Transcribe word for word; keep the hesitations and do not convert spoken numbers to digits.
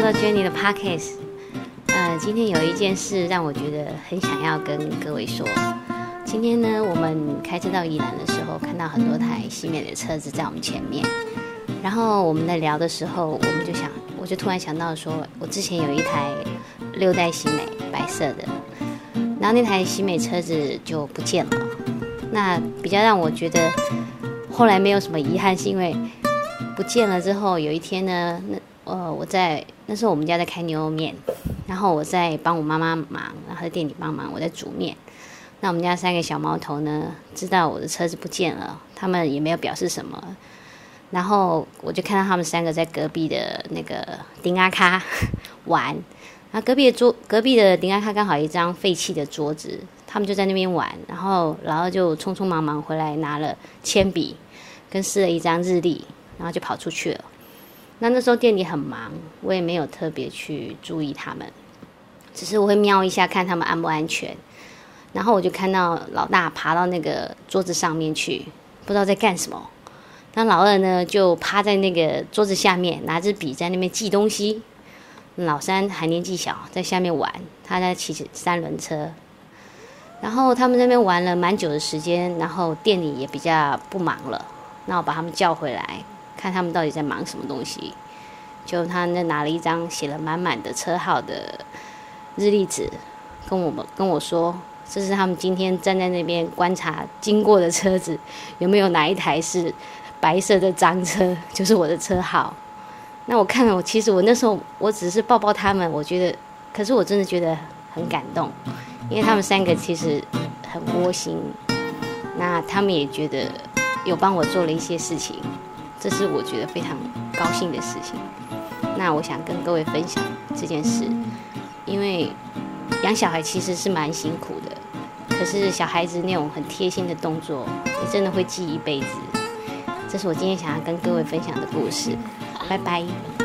到 Jenny 的 Podcast。呃，今天有一件事让我觉得很想要跟各位说。今天呢，我们开车到宜兰的时候，看到很多台西美的车子在我们前面。然后我们在聊的时候，我们就想，我就突然想到说，我之前有一台六代西美白色的，然后那台西美车子就不见了。那比较让我觉得后来没有什么遗憾，是因为不见了之后，有一天呢，那呃我在那时候我们家在开牛肉面，然后我在帮我妈妈忙，然后在店里帮忙，我在煮面。那我们家三个小毛头呢，知道我的车子不见了，他们也没有表示什么。然后我就看到他们三个在隔壁的那个丁阿卡玩，然后隔壁的桌隔壁的丁阿卡刚好有一张废弃的桌子，他们就在那边玩。然后老二就匆匆忙忙回来拿了铅笔，跟撕了一张日历，然后就跑出去了。那那时候店里很忙，我也没有特别去注意他们，只是我会瞄一下看他们安不安全。然后我就看到老大爬到那个桌子上面去，不知道在干什么。那老二呢，就趴在那个桌子下面，拿着笔在那边记东西。老三还年纪小，在下面玩，他在骑三轮车。然后他们在那边玩了蛮久的时间，然后店里也比较不忙了。那我把他们叫回来，看他们到底在忙什么东西。就他那拿了一张写了满满的车号的日历纸，跟我们跟我说，这是他们今天站在那边观察经过的车子，有没有哪一台是白色的赃车，就是我的车号。那我看了，我其实我那时候我只是抱抱他们，我觉得，可是我真的觉得很感动，因为他们三个其实很窝心，那他们也觉得有帮我做了一些事情，这是我觉得非常高兴的事情。那我想跟各位分享这件事，因为养小孩其实是蛮辛苦的，可是小孩子那种很贴心的动作，你真的会记一辈子。这是我今天想要跟各位分享的故事，拜拜。